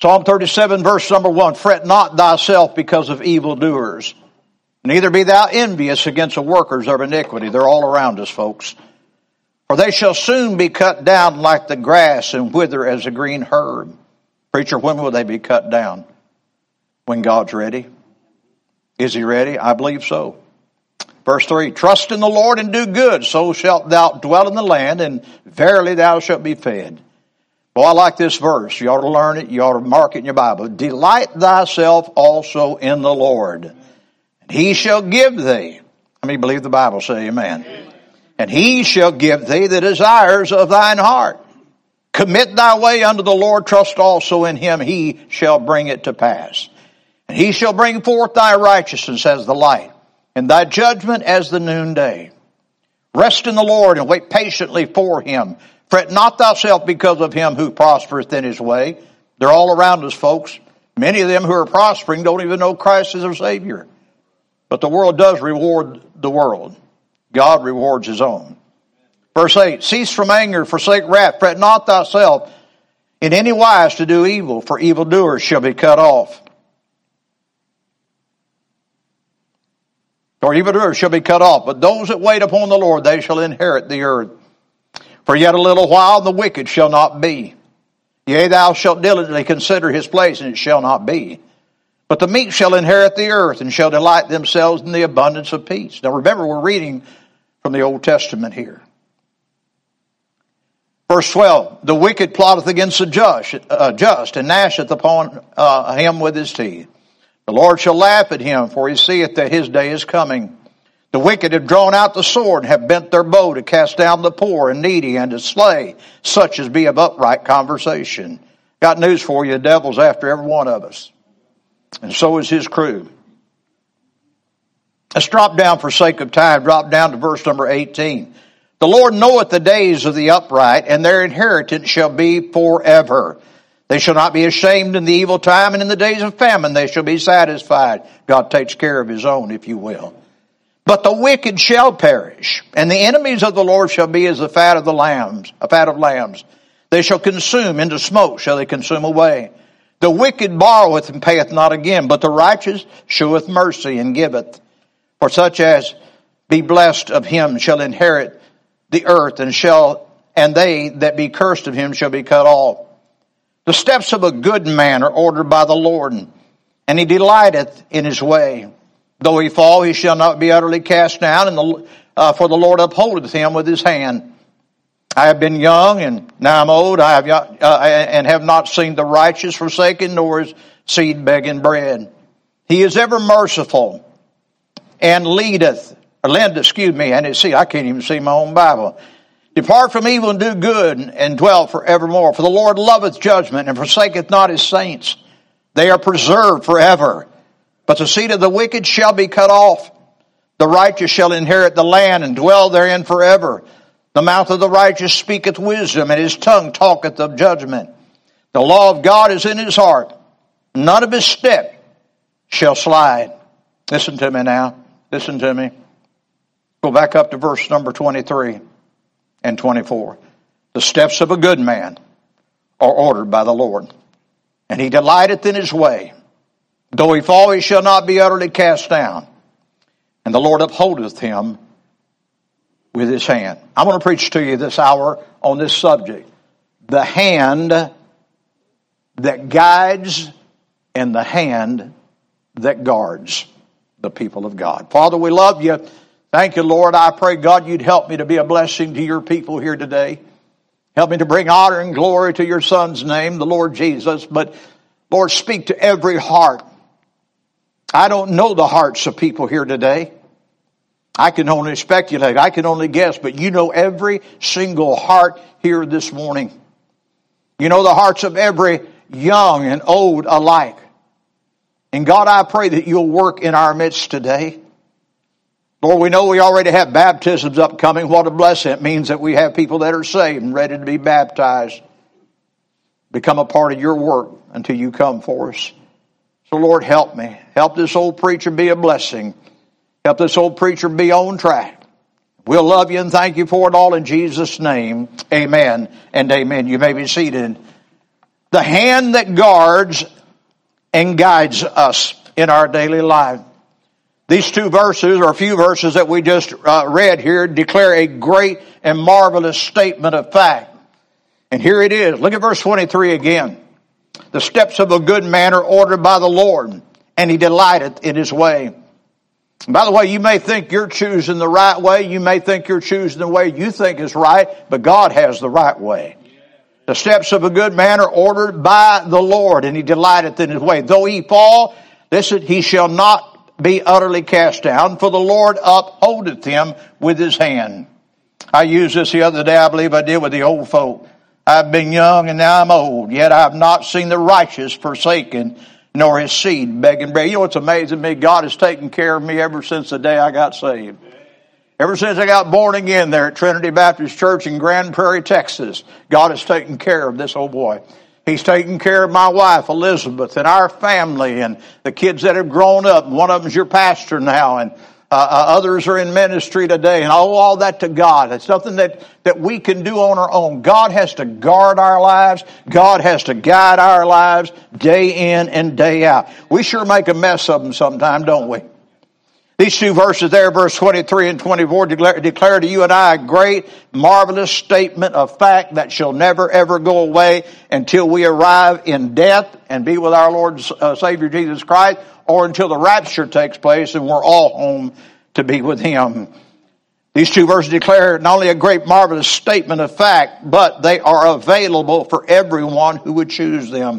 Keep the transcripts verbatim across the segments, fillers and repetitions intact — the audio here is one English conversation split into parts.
Psalm thirty-seven, verse number one, fret not thyself because of evildoers. Neither be thou envious against the workers of iniquity. They're all around us, folks. For they shall soon be cut down like the grass and wither as a green herb. Preacher, when will they be cut down? When God's ready. Is he ready? I believe so. Verse three, trust in the Lord and do good, so shalt thou dwell in the land, and verily thou shalt be fed. Boy, I like this verse. You ought to learn it. You ought to mark it in your Bible. Delight thyself also in the Lord, and he shall give thee. How many believe the Bible? Say amen. Amen. And he shall give thee the desires of thine heart. Commit thy way unto the Lord, trust also in him, he shall bring it to pass. And he shall bring forth thy righteousness as the light, and thy judgment as the noonday. Rest in the Lord and wait patiently for him. Fret not thyself because of him who prospereth in his way. They're all around us, folks. Many of them who are prospering don't even know Christ as their Savior. But the world does reward the world. God rewards his own. Verse eight, cease from anger, forsake wrath, fret not thyself in any wise to do evil, for evildoers shall be cut off. For evildoers shall be cut off, but those that wait upon the Lord, they shall inherit the earth. For yet a little while the wicked shall not be. Yea, thou shalt diligently consider his place, and it shall not be. But the meek shall inherit the earth, and shall delight themselves in the abundance of peace. Now remember, we're reading from the Old Testament here. Verse twelve, the wicked plotteth against the just, uh, just and gnasheth upon uh, him with his teeth. The Lord shall laugh at him, for he seeth that his day is coming. The wicked have drawn out the sword, and have bent their bow to cast down the poor and needy, and to slay such as be of upright conversation. Got news for you, the devil's after every one of us. And so is his crew. Let's drop down for sake of time. Drop down to verse number eighteen. The Lord knoweth the days of the upright, and their inheritance shall be forever. They shall not be ashamed in the evil time, and in the days of famine they shall be satisfied. God takes care of his own, if you will. But the wicked shall perish, and the enemies of the Lord shall be as the fat of the lambs, a fat of lambs. They shall consume, into smoke shall they consume away. The wicked borroweth and payeth not again, but the righteous sheweth mercy and giveth. For such as be blessed of him shall inherit the earth, and shall and they that be cursed of him shall be cut off. The steps of a good man are ordered by the Lord, and he delighteth in his way. Though he fall, he shall not be utterly cast down, and the, uh, for the Lord upholdeth him with his hand. I have been young, and now I'm old, I have uh, and have not seen the righteous forsaken, nor his seed begging bread. He is ever merciful, and leadeth, or lend, excuse me, and see, I can't even see my own Bible. Depart from evil and do good, and dwell forevermore. For the Lord loveth judgment, and forsaketh not his saints. They are preserved forever. But the seed of the wicked shall be cut off. The righteous shall inherit the land, and dwell therein forever. The mouth of the righteous speaketh wisdom, and his tongue talketh of judgment. The law of God is in his heart. None of his step shall slide. Listen to me now. Listen to me. Go back up to verse number twenty-three and twenty-four. The steps of a good man are ordered by the Lord, and he delighteth in his way. Though he fall, he shall not be utterly cast down, and the Lord upholdeth him with his hand. I'm going to preach to you this hour on this subject. The hand that guides and the hand that guards the people of God. Father, we love you. Thank you, Lord. I pray, God, you'd help me to be a blessing to your people here today. Help me to bring honor and glory to your Son's name, the Lord Jesus. But, Lord, speak to every heart. I don't know the hearts of people here today. I can only speculate. I can only guess. But you know every single heart here this morning. You know the hearts of every young and old alike. And God, I pray that you'll work in our midst today. Lord, we know we already have baptisms upcoming. What a blessing. It means that we have people that are saved and ready to be baptized. Become a part of your work until you come for us. So, Lord, help me. Help this old preacher be a blessing. Help this old preacher be on track. We'll love you and thank you for it all in Jesus' name. Amen and amen. You may be seated. The hand that guards and guides us in our daily life. These two verses, or a few verses that we just uh, read here, declare a great and marvelous statement of fact. And here it is. Look at verse twenty-three again. The steps of a good man are ordered by the Lord, and he delighteth in his way. And by the way, you may think you're choosing the right way. You may think you're choosing the way you think is right, but God has the right way. The steps of a good man are ordered by the Lord, and he delighteth in his way. Though he fall, listen, he shall not be utterly cast down, for the Lord upholdeth him with his hand. I used this the other day, I believe I did, with the old folk. I've been young and now I'm old, yet I have not seen the righteous forsaken, nor his seed begging bread. You know what's amazing me? God has taken care of me ever since the day I got saved. Ever since I got born again there at Trinity Baptist Church in Grand Prairie, Texas, God has taken care of this old boy. He's taken care of my wife, Elizabeth, and our family, and the kids that have grown up. One of them's your pastor now, and uh, uh, others are in ministry today, and all, all that to God. It's something that, that we can do on our own. God has to guard our lives. God has to guide our lives day in and day out. We sure make a mess of them sometime, don't we? These two verses there, verse twenty-three and twenty-four, declare, declare to you and I a great, marvelous statement of fact that shall never, ever go away until we arrive in death and be with our Lord and uh, Savior Jesus Christ, or until the rapture takes place and we're all home to be with Him. These two verses declare not only a great, marvelous statement of fact, but they are available for everyone who would choose them.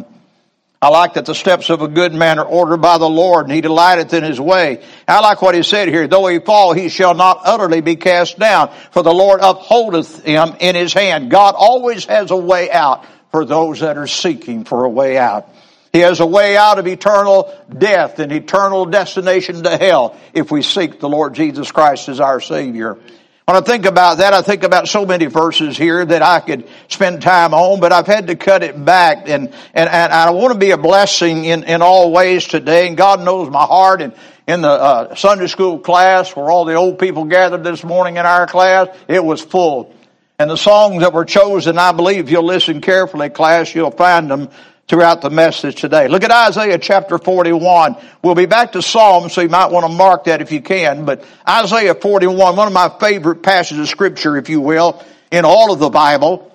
I like that the steps of a good man are ordered by the Lord, and he delighteth in his way. I like what he said here. Though he fall, he shall not utterly be cast down, for the Lord upholdeth him in his hand. God always has a way out for those that are seeking for a way out. He has a way out of eternal death and eternal destination to hell if we seek the Lord Jesus Christ as our Savior. When I think about that, I think about so many verses here that I could spend time on, but I've had to cut it back, and, and, and I want to be a blessing in, in all ways today, and God knows my heart. And in the uh, Sunday school class where all the old people gathered this morning in our class, it was full. And the songs that were chosen, I believe if you'll listen carefully, class, you'll find them throughout the message today. Look at Isaiah chapter forty-one. We'll be back to Psalms, so you might want to mark that if you can. But Isaiah forty-one, one of my favorite passages of Scripture, if you will, in all of the Bible.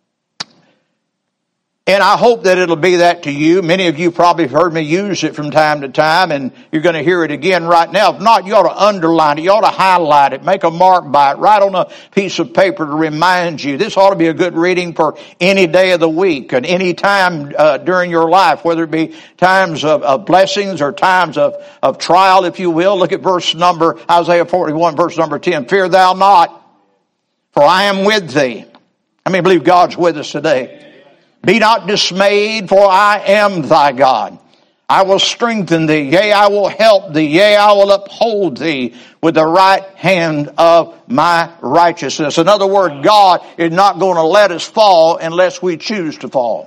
And I hope that it'll be that to you. Many of you probably have heard me use it from time to time, and you're going to hear it again right now. If not, you ought to underline it. You ought to highlight it. Make a mark by it. Write on a piece of paper to remind you. This ought to be a good reading for any day of the week and any time uh, during your life, whether it be times of, of blessings or times of, of trial, if you will. Look at verse number, Isaiah forty-one, verse number ten. Fear thou not, for I am with thee. How many believe God's with us today? Be not dismayed, for I am thy God. I will strengthen thee, yea, I will help thee, yea, I will uphold thee with the right hand of my righteousness. In other words, God is not going to let us fall unless we choose to fall.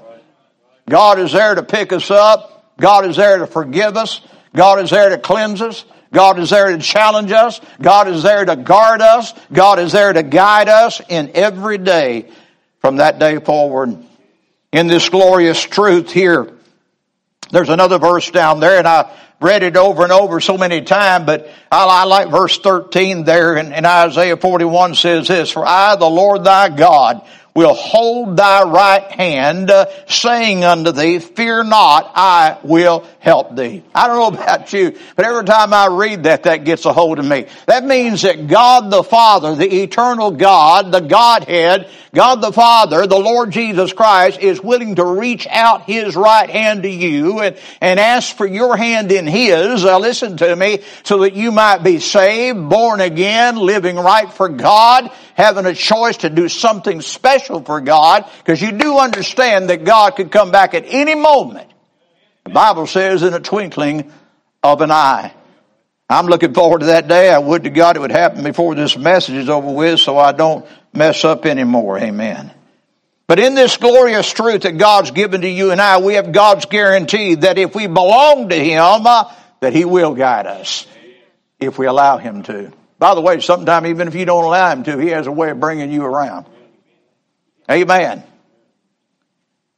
God is there to pick us up. God is there to forgive us. God is there to cleanse us. God is there to challenge us. God is there to guard us. God is there to guide us in every day from that day forward. In this glorious truth here, there's another verse down there, and I read it over and over so many times, but I, I like verse thirteen there in, in Isaiah forty-one says this, for I, the Lord thy God, will hold thy right hand, uh, saying unto thee, fear not, I will help thee. I don't know about you, but every time I read that, that gets a hold of me. That means that God the Father, the eternal God, the Godhead, God the Father, the Lord Jesus Christ, is willing to reach out His right hand to you and, and ask for your hand in His, uh, listen to me, so that you might be saved, born again, living right for God, having a choice to do something special for God, because you do understand that God could come back at any moment. The Bible says in a twinkling of an eye. I'm looking forward to that day. I would to God it would happen before this message is over with, so I don't mess up anymore. Amen. But in this glorious truth that God's given to you and I, we have God's guarantee that if we belong to Him, uh, that He will guide us if we allow Him to. By the way, sometimes even if you don't allow Him to, He has a way of bringing you around. Amen.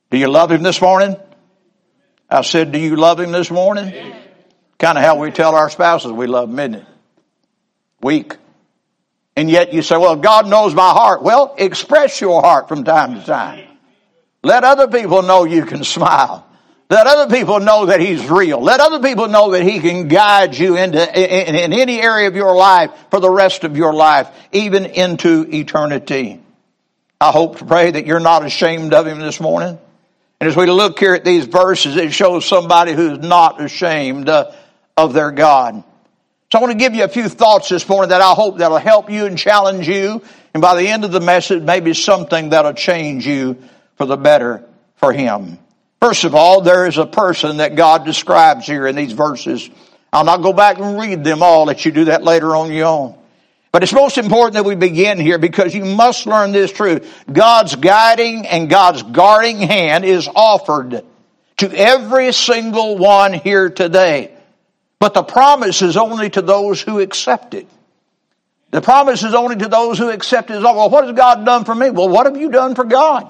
Do you love him this morning? I said, do you love him this morning? Kind of how we tell our spouses we love them, isn't it? Weak. And yet you say, well, God knows my heart. Well, express your heart from time to time. Let other people know you can smile. Let other people know that he's real. Let other people know that he can guide you into in, in any area of your life for the rest of your life, even into eternity. I hope to pray that you're not ashamed of him this morning. And as we look here at these verses, it shows somebody who's not ashamed uh, of their God. So I want to give you a few thoughts this morning that I hope that'll help you and challenge you. And by the end of the message, maybe something that'll change you for the better for him. First of all, there is a person that God describes here in these verses. I'll not go back and read them all. Let you do that later on your own. But it's most important that we begin here because you must learn this truth. God's guiding and God's guarding hand is offered to every single one here today. But the promise is only to those who accept it. The promise is only to those who accept it. Well, what has God done for me? Well, what have you done for God?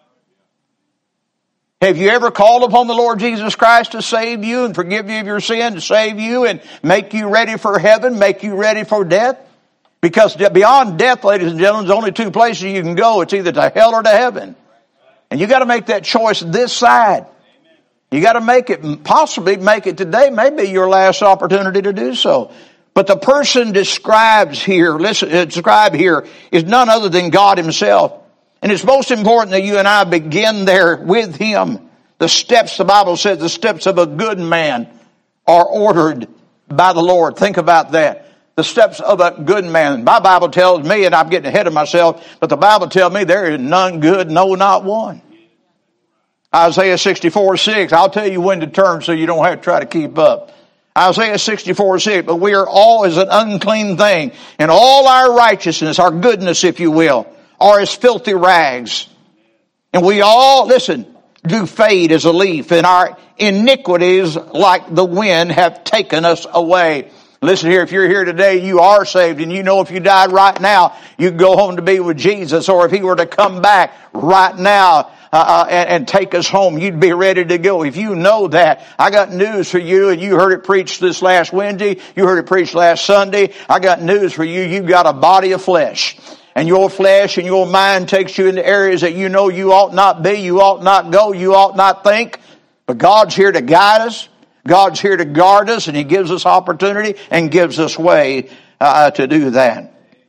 Have you ever called upon the Lord Jesus Christ to save you and forgive you of your sin, to save you and make you ready for heaven, make you ready for death? Because beyond death, ladies and gentlemen, there's only two places you can go. It's either to hell or to heaven. And you got to make that choice this side. You got to make it, possibly make it today, maybe your last opportunity to do so. But the person describes here, listen, described here is none other than God himself. And it's most important that you and I begin there with him. The steps, the Bible says, the steps of a good man are ordered by the Lord. Think about that. The steps of a good man. My Bible tells me, and I'm getting ahead of myself, but the Bible tells me there is none good, no, not one. Isaiah sixty-four six, I'll tell you when to turn so you don't have to try to keep up. Isaiah sixty-four six, but we are all as an unclean thing, and all our righteousness, our goodness, if you will, are as filthy rags. And we all, listen, do fade as a leaf, and our iniquities, like the wind, have taken us away. Listen here, if you're here today, you are saved, and you know if you died right now, you could go home to be with Jesus, or if he were to come back right now, Uh, uh, and, and take us home, you'd be ready to go. If you know that, I got news for you, and you heard it preached this last Wednesday, you heard it preached last Sunday, I got news for you, you've got a body of flesh. And your flesh and your mind takes you into areas that you know you ought not be, you ought not go, you ought not think. But God's here to guide us, God's here to guard us, and he gives us opportunity and gives us way uh, to do that.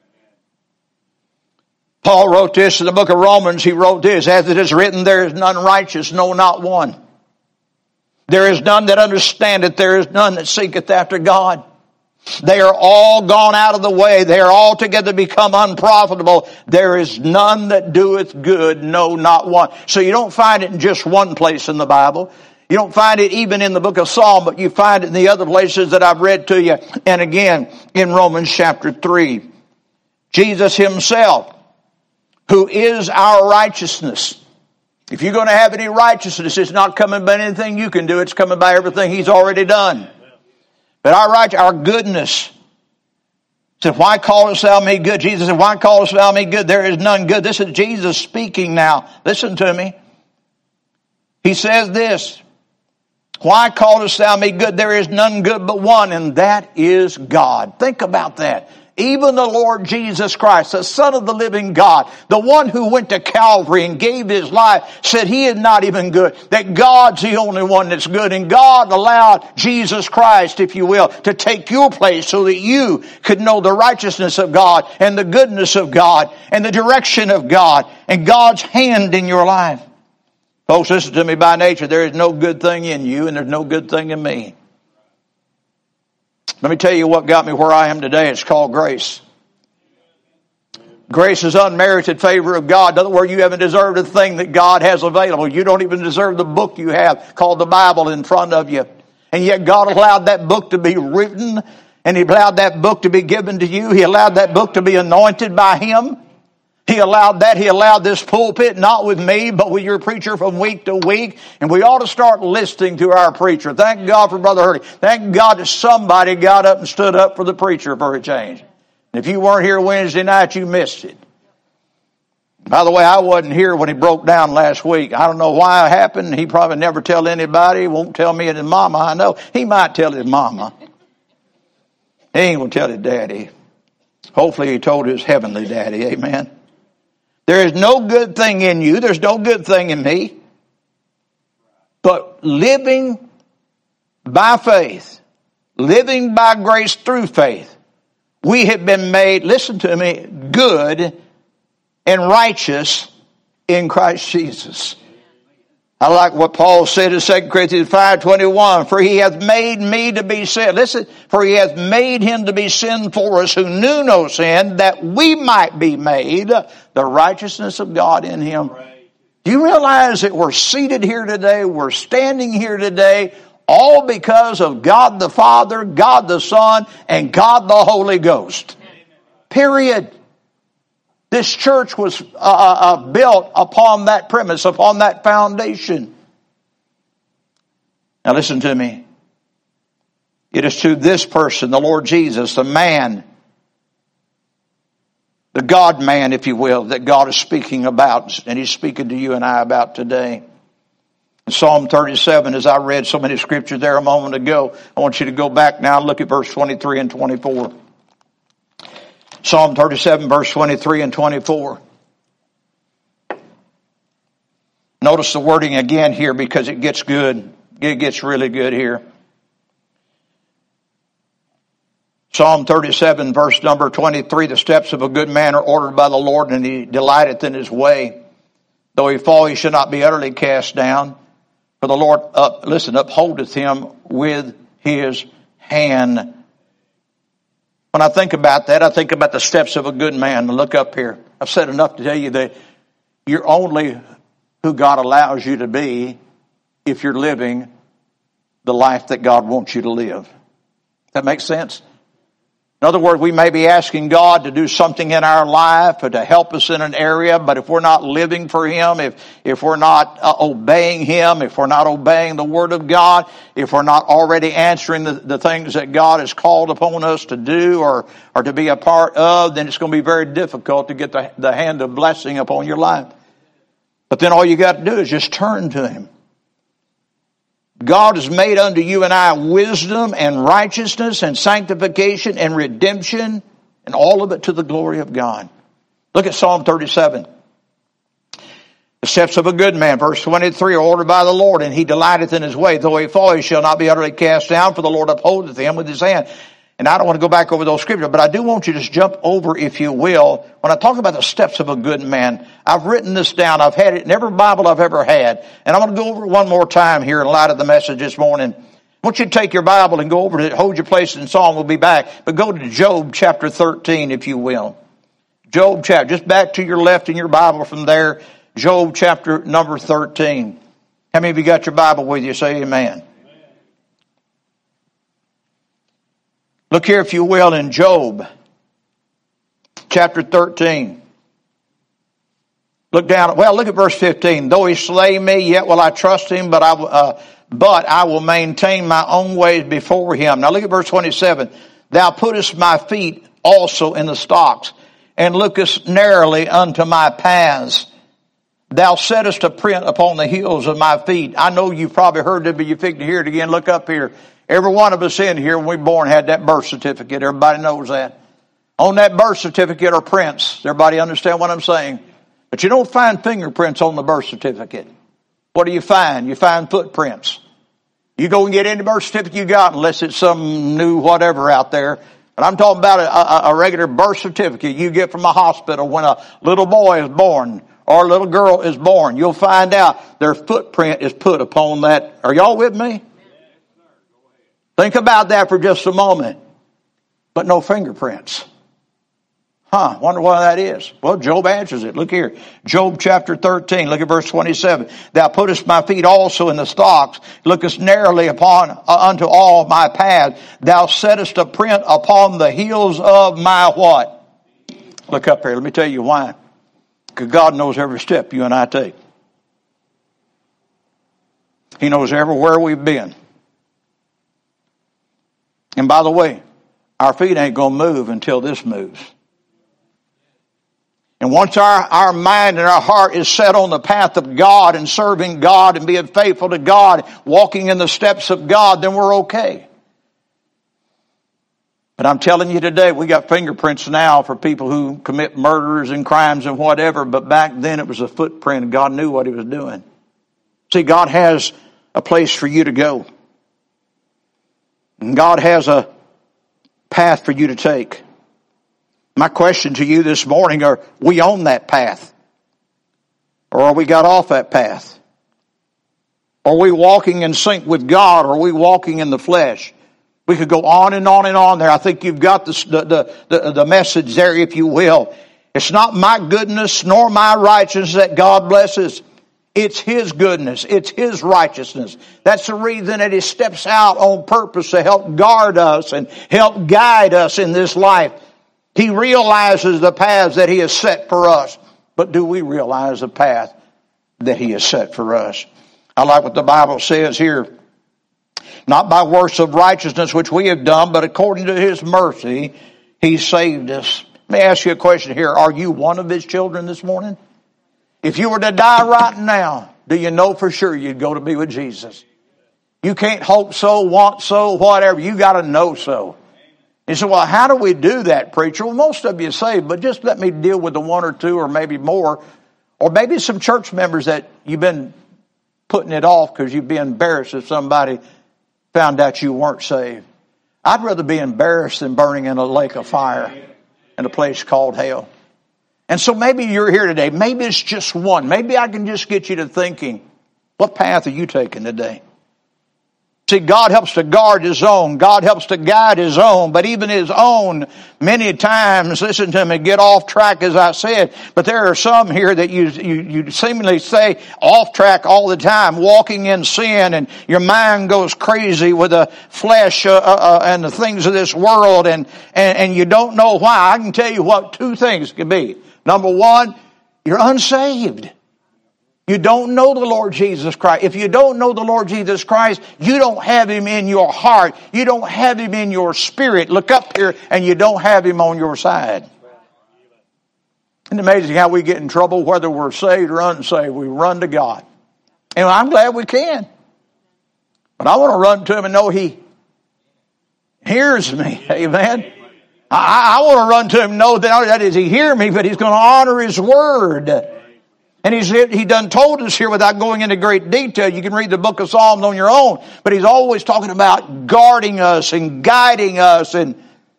Paul wrote this in the book of Romans. He wrote this, as it is written, there is none righteous, no, not one. There is none that understandeth, there is none that seeketh after God. They are all gone out of the way. They are altogether become unprofitable. There is none that doeth good, no, not one. So you don't find it in just one place in the Bible. You don't find it even in the book of Psalm, but you find it in the other places that I've read to you. And again, in Romans chapter three. Jesus himself, who is our righteousness. If you're going to have any righteousness, it's not coming by anything you can do. It's coming by everything he's already done. But our right, our goodness. Said, why callest thou me good? Jesus said, why callest thou me good? There is none good. This is Jesus speaking now. Listen to me. He says this. Why callest thou me good? There is none good but one, and that is God. Think about that. Even the Lord Jesus Christ, the Son of the living God, the one who went to Calvary and gave his life, said he is not even good, that God's the only one that's good. And God allowed Jesus Christ, if you will, to take your place so that you could know the righteousness of God and the goodness of God and the direction of God and God's hand in your life. Folks, listen to me, by nature, there is no good thing in you and there's no good thing in me. Let me tell you what got me where I am today. It's called grace. Grace is unmerited favor of God. In other words, you haven't deserved a thing that God has available. You don't even deserve the book you have called the Bible in front of you. And yet God allowed that book to be written, and he allowed that book to be given to you. He allowed that book to be anointed by him. He allowed that. He allowed this pulpit, not with me, but with your preacher from week to week. And we ought to start listening to our preacher. Thank God for Brother Hurley. Thank God that somebody got up and stood up for the preacher for a change. And if you weren't here Wednesday night, you missed it. By the way, I wasn't here when he broke down last week. I don't know why it happened. He probably never tell anybody. He won't tell me and his mama. I know he might tell his mama. He ain't going to tell his daddy. Hopefully he told his heavenly daddy. Amen. There is no good thing in you. There's no good thing in me. But living by faith, living by grace through faith, we have been made, listen to me, good and righteous in Christ Jesus. I like what Paul said in Second Corinthians five twenty-one. For he hath made me to be sin. Listen, for he hath made him to be sin for us who knew no sin, that we might be made the righteousness of God in him. Do you realize that we're seated here today, we're standing here today, all because of God the Father, God the Son, and God the Holy Ghost? Period. This church was uh, uh, built upon that premise, upon that foundation. Now listen to me. It is to this person, the Lord Jesus, the man, the God-man, if you will, that God is speaking about, and he's speaking to you and I about today. In Psalm thirty-seven, as I read so many scriptures there a moment ago, I want you to go back now and look at verse twenty-three and twenty-four. Psalm thirty-seven, verse twenty-three and twenty-four. Notice the wording again here because it gets good. It gets really good here. Psalm thirty-seven, verse number twenty-three. The steps of a good man are ordered by the Lord, and he delighteth in his way. Though he fall, he shall not be utterly cast down. For the Lord, up, listen, upholdeth him with his hand. When I think about that, I think about the steps of a good man. Look up here. I've said enough to tell you that you're only who God allows you to be if you're living the life that God wants you to live. That makes sense? In other words, we may be asking God to do something in our life or to help us in an area, but if we're not living for Him, if, if we're not uh, obeying Him, if we're not obeying the Word of God, if we're not already answering the, the things that God has called upon us to do or, or to be a part of, then it's going to be very difficult to get the, the hand of blessing upon your life. But then all you got to do is just turn to Him. God has made unto you and I wisdom and righteousness and sanctification and redemption, and all of it to the glory of God. Look at Psalm thirty-seven. The steps of a good man, verse twenty-three, are ordered by the Lord, and he delighteth in his way. Though he fall, he shall not be utterly cast down, for the Lord upholdeth him with his hand. And I don't want to go back over those scriptures, but I do want you to just jump over, if you will. When I talk about the steps of a good man, I've written this down. I've had it in every Bible I've ever had. And I'm going to go over it one more time here in light of the message this morning. I want you to take your Bible and go over to it. Hold your place in Psalm. We'll be back. But go to Job chapter thirteen, if you will. Job chapter, just back to your left in your Bible from there. Job chapter number thirteen. How many of you got your Bible with you? Say amen. Look here, if you will, in Job, chapter thirteen. Look down. Well, look at verse fifteen. Though he slay me, yet will I trust him, but I, uh, but I will maintain my own ways before him. Now look at verse twenty-seven. Thou puttest my feet also in the stocks, and lookest narrowly unto my paths. Thou settest a print upon the heels of my feet. I know you've probably heard it, but you think to hear it again. Look up here. Every one of us in here, when we were born, had that birth certificate. Everybody knows that. On that birth certificate are prints. Everybody understand what I'm saying? But you don't find fingerprints on the birth certificate. What do you find? You find footprints. You go and get any birth certificate you got, unless it's some new whatever out there. But I'm talking about a, a, a regular birth certificate you get from a hospital when a little boy is born or a little girl is born. You'll find out their footprint is put upon that. Are y'all with me? Think about that for just a moment. But no fingerprints. Huh, wonder why that is. Well, Job answers it. Look here. Job chapter thirteen, look at verse twenty-seven. Thou puttest my feet also in the stocks, lookest narrowly upon uh, unto all my paths. Thou settest a print upon the heels of my what? Look up here. Let me tell you why. Because God knows every step you and I take. He knows everywhere we've been. And by the way, our feet ain't going to move until this moves. And once our, our mind and our heart is set on the path of God and serving God and being faithful to God, walking in the steps of God, then we're okay. But I'm telling you today, we got fingerprints now for people who commit murders and crimes and whatever, but back then it was a footprint and God knew what he was doing. See, God has a place for you to go. And God has a path for you to take. My question to you this morning, are we on that path? Or are we got off that path? Are we walking in sync with God, or are we walking in the flesh? We could go on and on and on there. I think you've got the, the, the, the message there, if you will. It's not my goodness nor my righteousness that God blesses. It's His goodness. It's His righteousness. That's the reason that He steps out on purpose to help guard us and help guide us in this life. He realizes the paths that He has set for us. But do we realize the path that He has set for us? I like what the Bible says here. Not by works of righteousness which we have done, but according to His mercy, He saved us. Let me ask you a question here. Are you one of His children this morning? If you were to die right now, do you know for sure you'd go to be with Jesus? You can't hope so, want so, whatever. You got to know so. You say, well, how do we do that, preacher? Well, most of you say, but just let me deal with the one or two or maybe more. Or maybe some church members that you've been putting it off because you'd be embarrassed if somebody found out you weren't saved. I'd rather be embarrassed than burning in a lake of fire in a place called hell. And so maybe you're here today. Maybe it's just one. Maybe I can just get you to thinking, what path are you taking today? See, God helps to guard His own. God helps to guide His own. But even His own, many times, listen to me, get off track, as I said. But there are some here that you, you, you seemingly stay off track all the time, walking in sin, and your mind goes crazy with the flesh uh, uh, and the things of this world, and, and, and you don't know why. I can tell you what two things could be. Number one, you're unsaved. You don't know the Lord Jesus Christ. If you don't know the Lord Jesus Christ, you don't have Him in your heart. You don't have Him in your spirit. Look up here and you don't have Him on your side. Isn't it amazing how we get in trouble whether we're saved or unsaved? We run to God. And I'm glad we can. But I want to run to Him and know He hears me. Amen. I, I want to run to Him and know that not only does He hear me, but He's going to honor His word. And he's, he done told us here without going into great detail. You can read the book of Psalms on your own. But He's always talking about guarding us and guiding us. And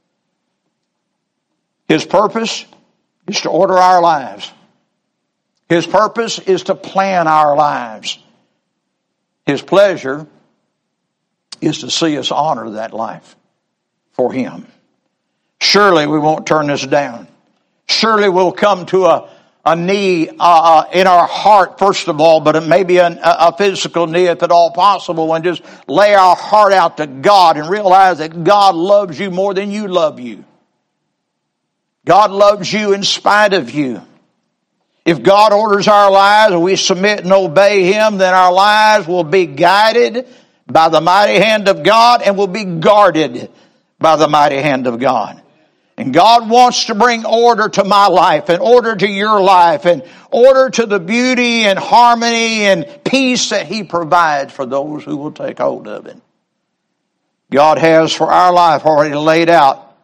His purpose is to order our lives. His purpose is to plan our lives. His pleasure is to see us honor that life for Him. Surely we won't turn this down. Surely we'll come to a A need uh, in our heart, first of all, but it may be an, a physical need if at all possible, and just lay our heart out to God and realize that God loves you more than you love you. God loves you in spite of you. If God orders our lives and we submit and obey Him, then our lives will be guided by the mighty hand of God and will be guarded by the mighty hand of God. And God wants to bring order to my life and order to your life and order to the beauty and harmony and peace that He provides for those who will take hold of it. God has for our life already laid out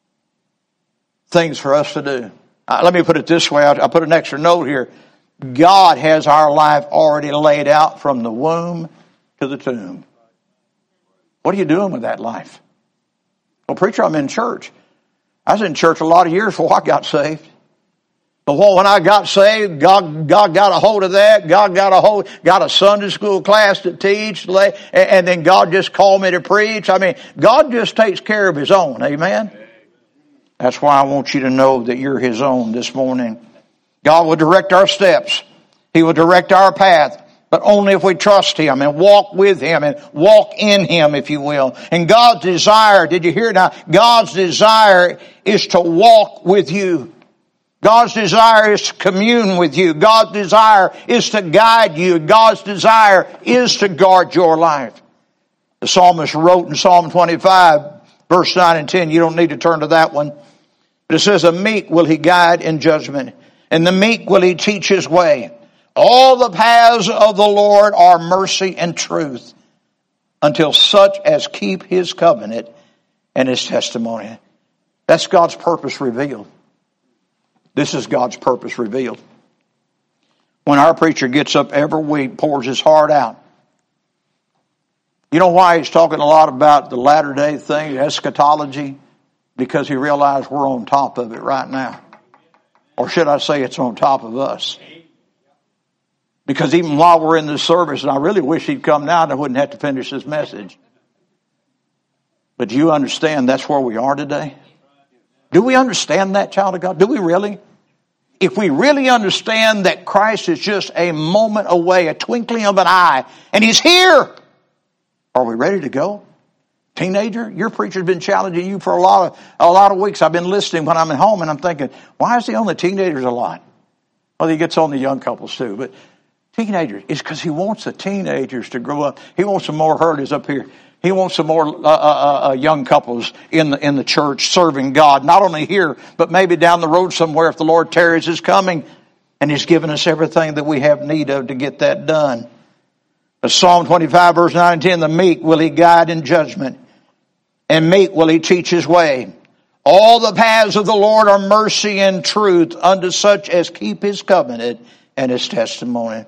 things for us to do. Uh, let me put it this way. I'll, I'll put an extra note here. God has our life already laid out from the womb to the tomb. What are you doing with that life? Well, preacher, I'm in church. I was in church a lot of years before I got saved. But when I got saved, God, God got a hold of that. God got a hold, got a Sunday school class to teach, and then God just called me to preach. I mean, God just takes care of His own. Amen? That's why I want you to know that you're His own this morning. God will direct our steps. He will direct our path. But only if we trust Him and walk with Him and walk in Him, if you will. And God's desire, did you hear it now? God's desire is to walk with you. God's desire is to commune with you. God's desire is to guide you. God's desire is to guard your life. The psalmist wrote in Psalm twenty-five, verse nine and ten. You don't need to turn to that one. But it says, "A meek will He guide in judgment, and the meek will he teach his way. All the paths of the Lord are mercy and truth, until such as keep his covenant and his testimony. That's God's purpose revealed. This is God's purpose revealed. When our preacher gets up every week, pours his heart out. You know why he's talking a lot about the latter day thing, eschatology? Because he realized we're on top of it right now. Or should I say it's on top of us? Because even while we're in this service, and I really wish he'd come now and I wouldn't have to finish this message. But do you understand that's where we are today? Do we understand that, child of God? Do we really? If we really understand that Christ is just a moment away, a twinkling of an eye, and he's here, are we ready to go? Teenager, your preacher's been challenging you for a lot of a lot of weeks. I've been listening when I'm at home, and I'm thinking, why is he on the teenagers a lot? Well, he gets on the young couples too, but teenagers, it's because he wants the teenagers to grow up. He wants some more herders up here. He wants some more uh, uh, uh, young couples in the in the church serving God, not only here, but maybe down the road somewhere if the Lord tarries his coming, and he's given us everything that we have need of to get that done. Psalm twenty-five, verse nine and ten, the meek will he guide in judgment, and meek will he teach his way. All the paths of the Lord are mercy and truth unto such as keep his covenant and his testimony.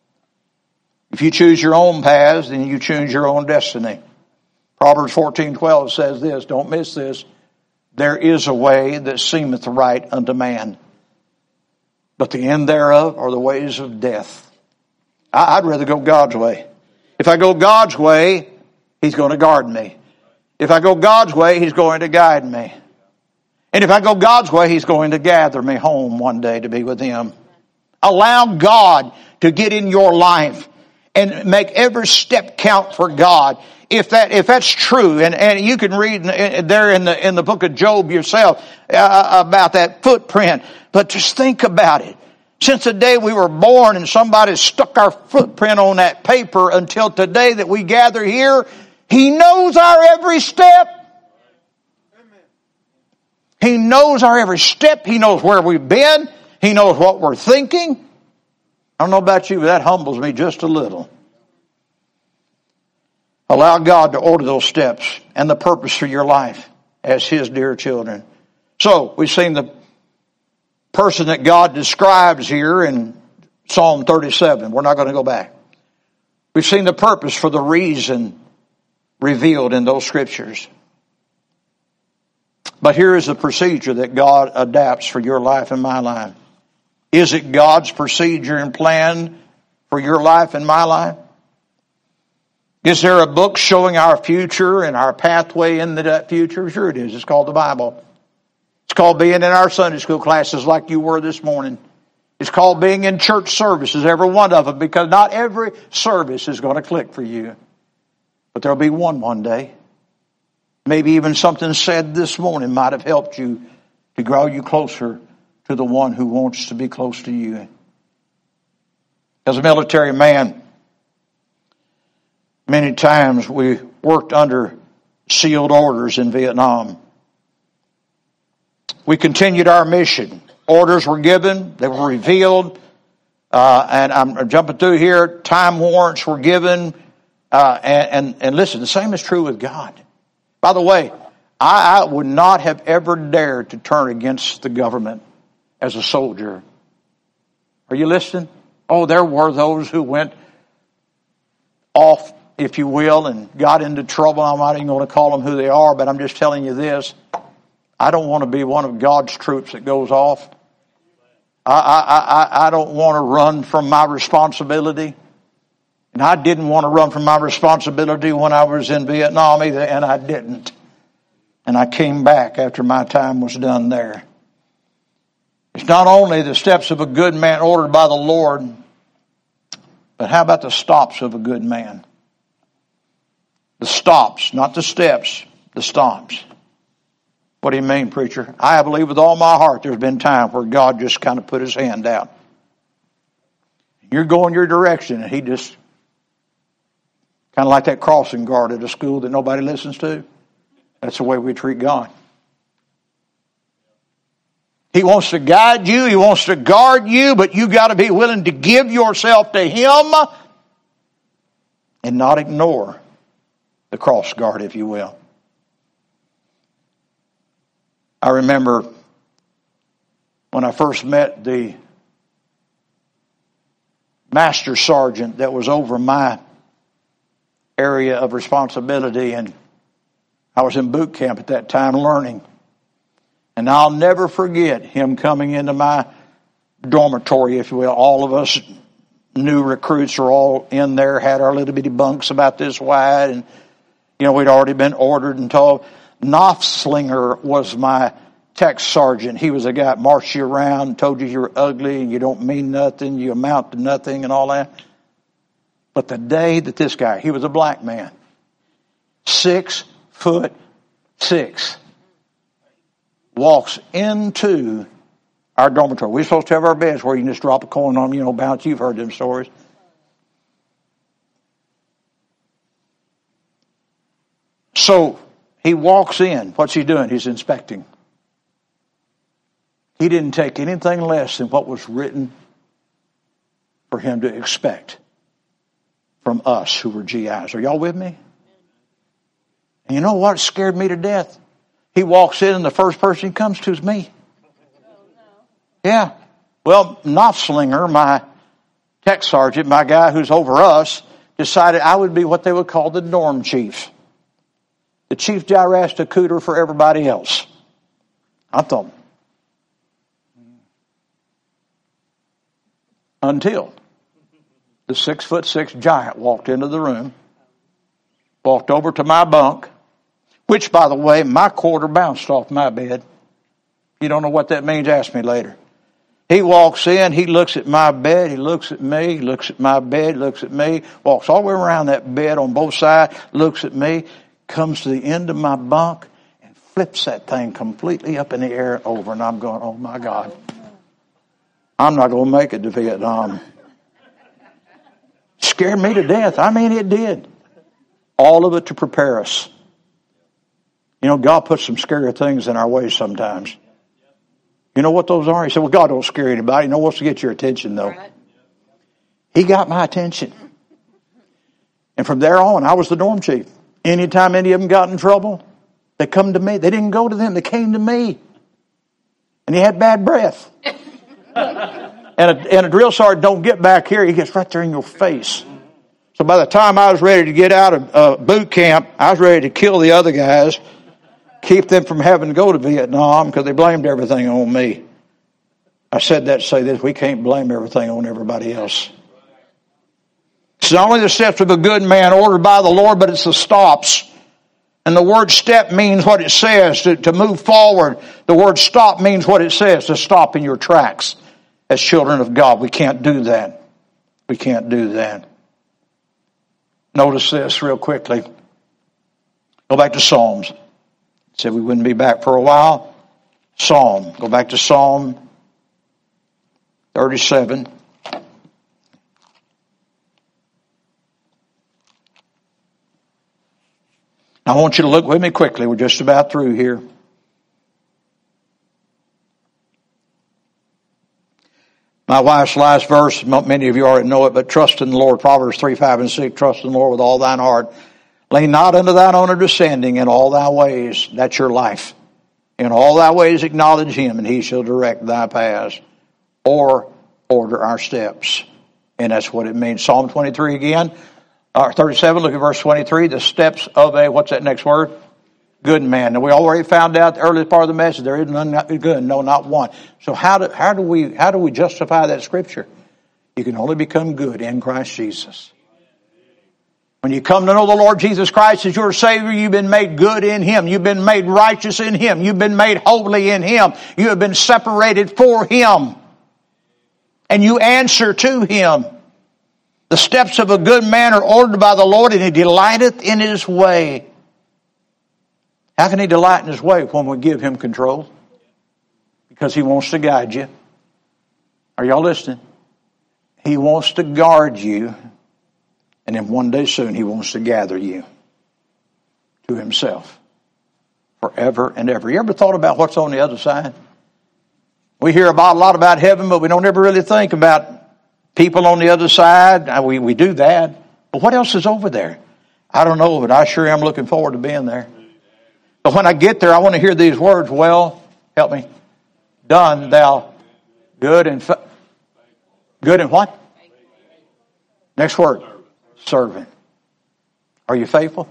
If you choose your own paths, then you choose your own destiny. Proverbs fourteen twelve says this, don't miss this. There is a way that seemeth right unto man, but the end thereof are the ways of death. I'd rather go God's way. If I go God's way, he's going to guard me. If I go God's way, he's going to guide me. And if I go God's way, he's going to gather me home one day to be with him. Allow God to get in your life and make every step count for God. If that if that's true, and, and you can read there in the in the book of Job yourself uh, about that footprint, but just think about it. Since the day we were born and somebody stuck our footprint on that paper until today that we gather here, he knows our every step. He knows our every step. He knows where we've been. He knows what we're thinking. I don't know about you, but that humbles me just a little. Allow God to order those steps and the purpose for your life as his dear children. So, we've seen the person that God describes here in Psalm thirty-seven. We're not going to go back. We've seen the purpose for the reason revealed in those scriptures. But here is the procedure that God adapts for your life and my life. Is it God's procedure and plan for your life and my life? Is there a book showing our future and our pathway into that future? Sure it is. It's called the Bible. It's called being in our Sunday school classes like you were this morning. It's called being in church services, every one of them, because not every service is going to click for you. But there'll be one one day. Maybe even something said this morning might have helped you to draw you closer to the one who wants to be close to you. As a military man, many times we worked under sealed orders in Vietnam. We continued our mission. Orders were given. They were revealed. Uh, and I'm jumping through here. Time warrants were given. Uh, and, and, and listen, the same is true with God. By the way, I, I would not have ever dared to turn against the government as a soldier. Are you listening? Oh, there were those who went off, if you will, and got into trouble. I'm not even going to call them who they are, but I'm just telling you this. I don't want to be one of God's troops that goes off. I, I, I, I don't want to run from my responsibility. And I didn't want to run from my responsibility when I was in Vietnam either, and I didn't. And I came back after my time was done there. It's not only the steps of a good man ordered by the Lord, but how about the stops of a good man? The stops, not the steps, the stops. What do you mean, preacher? I believe with all my heart there's been time where God just kind of put his hand out. You're going your direction and he just, kind of like that crossing guard at a school that nobody listens to. That's the way we treat God. He wants to guide you. He wants to guard you, but you got to be willing to give yourself to Him and not ignore the cross guard, if you will. I remember when I first met the master sergeant that was over my area of responsibility, and I was in boot camp at that time learning. And I'll never forget him coming into my dormitory, if you will. All of us new recruits are all in there, had our little bitty bunks about this wide, and you know, we'd already been ordered and told. Knopfslinger was my tech sergeant. He was a guy that marched you around, told you you were ugly and you don't mean nothing, you amount to nothing and all that. But the day that this guy, he was a black man, six foot six, walks into our dormitory. We're supposed to have our beds where you can just drop a coin on them, you know, bounce. You've heard them stories. So he walks in. What's he doing? He's inspecting. He didn't take anything less than what was written for him to expect from us who were G Is. Are y'all with me? And you know what? It scared me to death. He walks in and the first person he comes to is me. Yeah. Well, Knopfslinger, my tech sergeant, my guy who's over us, decided I would be what they would call the dorm chief. The chief gyrostocooter for everybody else. I thought, until the six foot six giant walked into the room, walked over to my bunk, which, by the way, my quarter bounced off my bed. You don't know what that means? Ask me later. He walks in, he looks at my bed, he looks at me, he looks at my bed, looks at me, walks all the way around that bed on both sides, looks at me, comes to the end of my bunk, and flips that thing completely up in the air and over. And I'm going, oh my God, I'm not going to make it to Vietnam. Scared me to death. I mean, it did. All of it to prepare us. You know, God puts some scary things in our way sometimes. You know what those are? He said, well, God don't scare anybody. You know what's to get your attention, though? Right. He got my attention. And from there on, I was the dorm chief. Anytime any of them got in trouble, they come to me. They didn't go to them. They came to me. And he had bad breath. and, a, and a drill sergeant don't get back here. He gets right there in your face. So by the time I was ready to get out of uh, boot camp, I was ready to kill the other guys, keep them from having to go to Vietnam because they blamed everything on me. I said that to say this: we can't blame everything on everybody else. It's not only the steps of a good man ordered by the Lord, but it's the stops. And the word step means what it says, to, to move forward. The word stop means what it says, to stop in your tracks. As children of God, we can't do that. We can't do that. Notice this real quickly. Go back to Psalms. Said we wouldn't be back for a while. Psalm. Go back to Psalm thirty-seven. I want you to look with me quickly. We're just about through here. My wife's last verse, many of you already know it, but trust in the Lord. Proverbs three, five, and six. Trust in the Lord with all thine heart. Lean not unto thine own understanding in all thy ways. That's your life. In all thy ways acknowledge him, and he shall direct thy paths, or order our steps. And that's what it means. Psalm twenty-three again. Uh, thirty-seven, look at verse twenty-three. The steps of a, what's that next word? Good man. Now we already found out the earliest part of the message, there is none good, no, not one. So how do, how do we, how do we justify that scripture? You can only become good in Christ Jesus. When you come to know the Lord Jesus Christ as your Savior, you've been made good in him. You've been made righteous in him. You've been made holy in him. You have been separated for him. And you answer to him. The steps of a good man are ordered by the Lord, and he delighteth in his way. How can he delight in his way? When we give him control. Because he wants to guide you. Are y'all listening? He wants to guard you. And then one day soon he wants to gather you to himself. Forever and ever. You ever thought about what's on the other side? We hear about a lot about heaven, but we don't ever really think about people on the other side. We, we do that. But what else is over there? I don't know, but I sure am looking forward to being there. But when I get there, I want to hear these words, well, help me, done, thou good and, fa- good and what? Next word, servant. Are you faithful?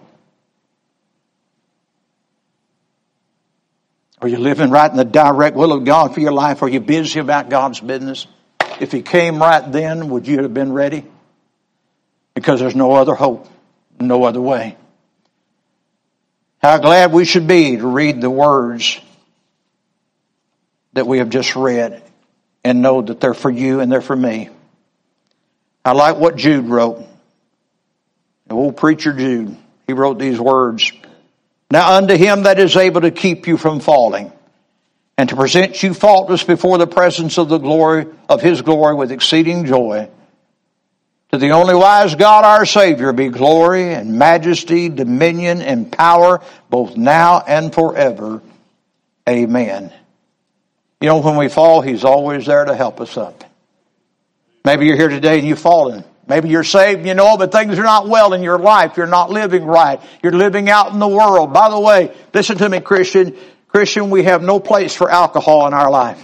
Are you living right in the direct will of God for your life? Are you busy about God's business? If He came right then, would you have been ready? Because there's no other hope, no other way. How glad we should be to read the words that we have just read and know that they're for you and they're for me. I like what Jude wrote. The old preacher Jude, he wrote these words. Now unto Him that is able to keep you from falling and to present you faultless before the presence of the glory of His glory with exceeding joy. To the only wise God our Savior be glory and majesty, dominion and power both now and forever. Amen. You know, when we fall, He's always there to help us up. Maybe you're here today and you've fallen. Maybe you're saved, you know, but things are not well in your life. You're not living right. You're living out in the world. By the way, listen to me, Christian. Christian, we have no place for alcohol in our life.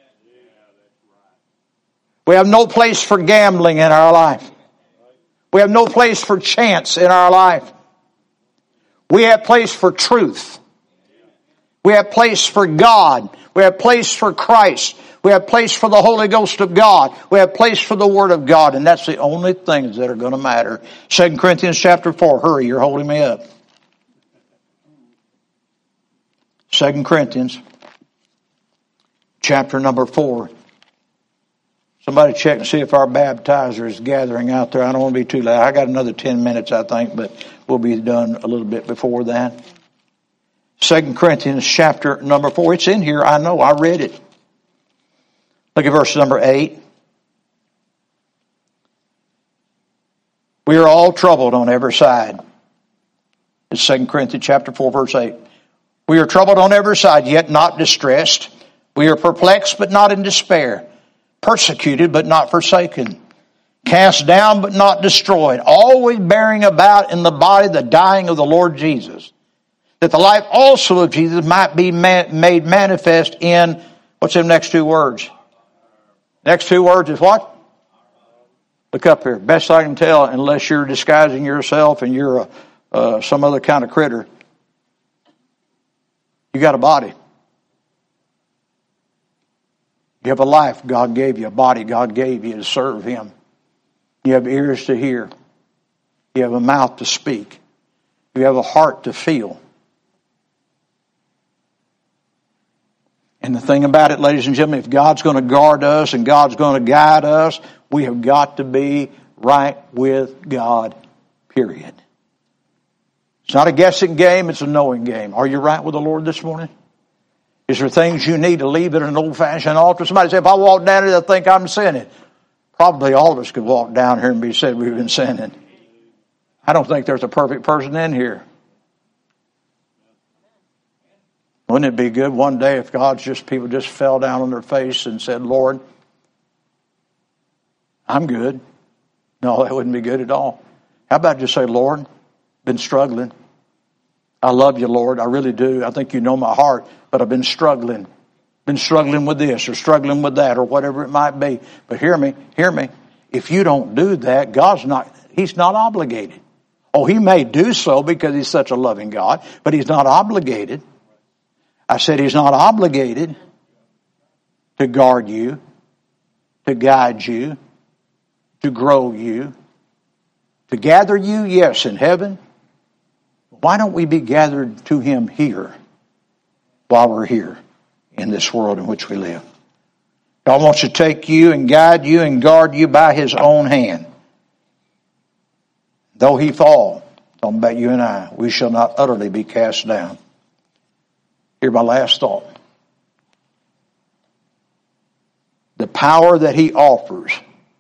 We have no place for gambling in our life. We have no place for chance in our life. We have place for truth. We have place for God. We have place for Christ. We have place for the Holy Ghost of God. We have place for the Word of God. And that's the only things that are going to matter. Second Corinthians chapter four. Hurry, you're holding me up. Second Corinthians chapter number four. Somebody check and see if our baptizer is gathering out there. I don't want to be too loud. I got another ten minutes, I think, but we'll be done a little bit before that. Second Corinthians chapter number four. It's in here. I know. I read it. Look at verse number eight. We are all troubled on every side. It's Second Corinthians chapter four, verse eight. We are troubled on every side, yet not distressed. We are perplexed, but not in despair. Persecuted, but not forsaken. Cast down, but not destroyed. Always bearing about in the body the dying of the Lord Jesus, that the life also of Jesus might be made manifest in, what's in the next two words? Next two words is what? Look up here. Best I can tell, unless you're disguising yourself and you're a, uh, some other kind of critter, you got a body. You have a life God gave you, a body God gave you to serve Him. You have ears to hear. You have a mouth to speak. You have a heart to feel. And the thing about it, ladies and gentlemen, if God's going to guard us and God's going to guide us, we have got to be right with God, period. It's not a guessing game, it's a knowing game. Are you right with the Lord this morning? Is there things you need to leave at an old-fashioned altar? Somebody said, if I walk down here, they'll think I'm sinning. Probably all of us could walk down here and be said we've been sinning. I don't think there's a perfect person in here. Wouldn't it be good one day if God's just people just fell down on their face and said, Lord, I'm good. No, that wouldn't be good at all. How about just say, Lord, been struggling. I love you, Lord. I really do. I think you know my heart, but I've been struggling. Been struggling with this or struggling with that or whatever it might be. But hear me, hear me. If you don't do that, God's not, He's not obligated. Oh, He may do so because He's such a loving God, but He's not obligated. I said He's not obligated to guard you, to guide you, to grow you, to gather you, yes, in heaven. Why don't we be gathered to Him here while we're here in this world in which we live? God wants to take you and guide you and guard you by His own hand. Though He fall, talking about you and I, we shall not utterly be cast down. Here's my last thought. The power that He offers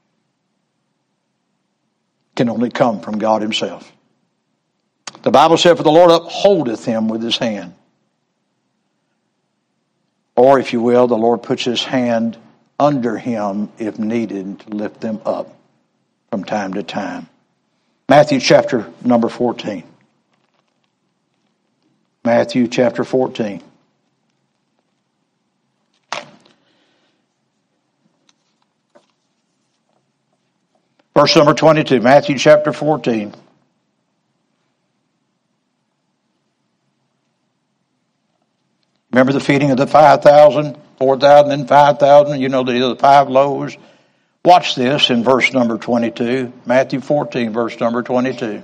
can only come from God Himself. The Bible said, for the Lord upholdeth him with His hand. Or, if you will, the Lord puts his hand under him if needed to lift them up from time to time. Matthew chapter number fourteen. Matthew chapter fourteen. Verse number twenty-two, Matthew chapter fourteen. Remember the feeding of the five thousand, four thousand, and five thousand? You know, the, the five loaves. Watch this in verse number twenty-two. Matthew fourteen, verse number twenty-two.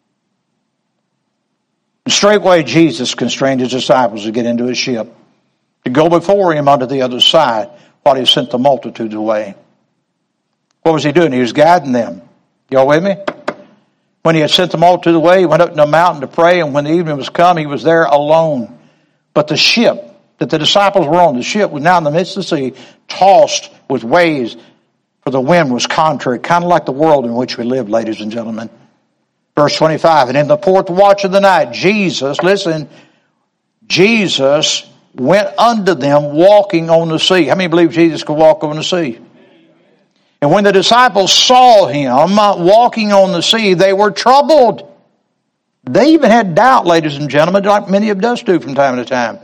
And straightway Jesus constrained his disciples to get into his ship, to go before him unto the other side, while he sent the multitudes away. What was he doing? He was guiding them. Y'all with me? When he had sent the multitude away, he went up to the mountain to pray, and when the evening was come, he was there alone. But the ship that the disciples were on, the ship was now in the midst of the sea, tossed with waves, for the wind was contrary, kind of like the world in which we live, ladies and gentlemen. Verse twenty-five, and in the fourth watch of the night, Jesus, listen, Jesus went unto them walking on the sea. How many believe Jesus could walk on the sea? And when the disciples saw him walking on the sea, they were troubled. They even had doubt, ladies and gentlemen, like many of us do from time to time.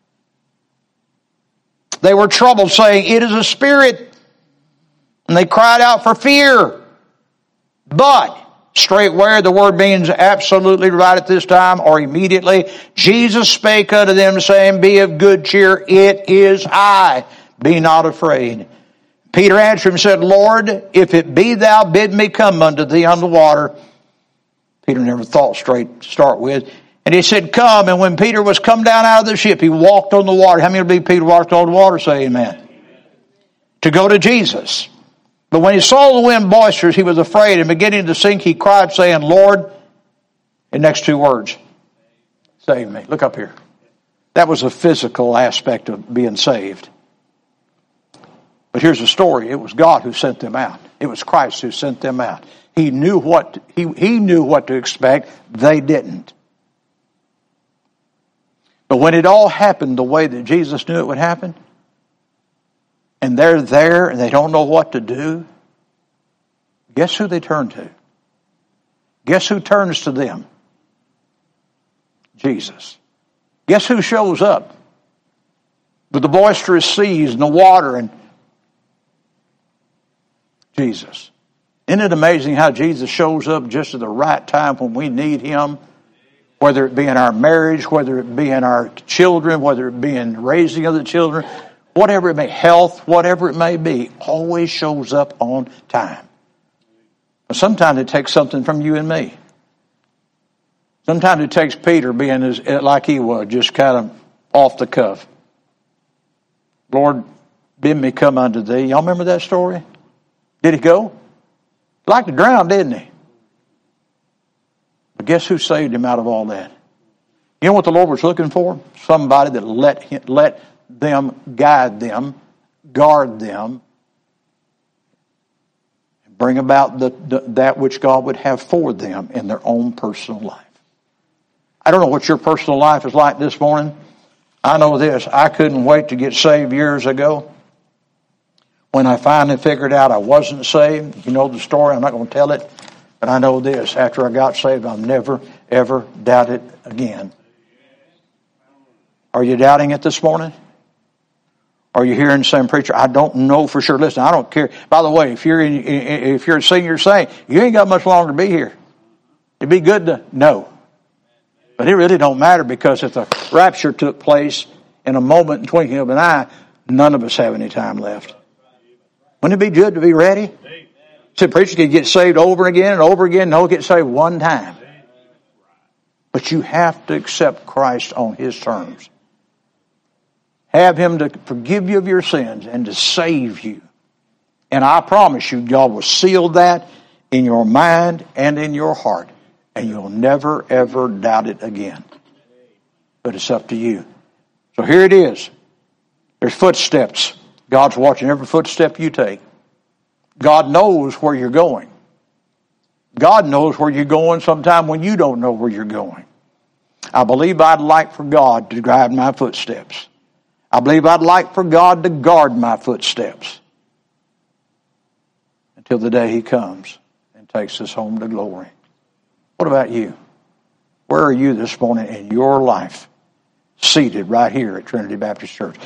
They were troubled, saying, it is a spirit. And they cried out for fear. But, straightway, the word means absolutely right at this time, or immediately, Jesus spake unto them, saying, be of good cheer, it is I, be not afraid. Peter answered him and said, Lord, if it be thou, bid me come unto thee on the water. Peter never thought straight to start with. And he said, come. And when Peter was come down out of the ship, he walked on the water. How many believe Peter walked on the water? Say amen. Amen. To go to Jesus. But when he saw the wind boisterous, he was afraid, and beginning to sink, he cried, saying, Lord, the next two words, save me. Look up here. That was a physical aspect of being saved. But here's the story. It was God who sent them out. It was Christ who sent them out. He knew what he, he knew what to expect. They didn't. But when it all happened the way that Jesus knew it would happen, and they're there and they don't know what to do, guess who they turn to? Guess who turns to them? Jesus. Guess who shows up with the boisterous seas and the water? And Jesus. Isn't it amazing how Jesus shows up just at the right time when we need him? Whether it be in our marriage, whether it be in our children, whether it be in raising of the children, whatever it may, health, whatever it may be, always shows up on time. But sometimes it takes something from you and me. Sometimes it takes Peter being as, like he was, just kind of off the cuff. Lord, bid me come unto thee. Y'all remember that story? Did he go? Like to drown, didn't he? But guess who saved him out of all that? You know what the Lord was looking for? Somebody that let him, let them guide them, guard them, and bring about the, the, that which God would have for them in their own personal life. I don't know what your personal life is like this morning. I know this. I couldn't wait to get saved years ago. When I finally figured out I wasn't saved, you know the story, I'm not going to tell it, but I know this. After I got saved, I'll never, ever doubt it again. Are you doubting it this morning? Are you hearing the same preacher? I don't know for sure. Listen, I don't care. By the way, if you're in, if you're a senior saint, you ain't got much longer to be here. It'd be good to know. But it really don't matter, because if the rapture took place in a moment and twinkling of an eye, none of us have any time left. Wouldn't it be good to be ready? See, preachers can get saved over again and over again. No, get saved one time. But you have to accept Christ on his terms. Have him to forgive you of your sins and to save you. And I promise you, God will seal that in your mind and in your heart. And you'll never, ever doubt it again. But it's up to you. So here it is. There's footsteps. God's watching every footstep you take. God knows where you're going. God knows where you're going sometime when you don't know where you're going. I believe I'd like for God to guide my footsteps. I believe I'd like for God to guard my footsteps until the day He comes and takes us home to glory. What about you? Where are you this morning in your life? Seated right here at Trinity Baptist Church.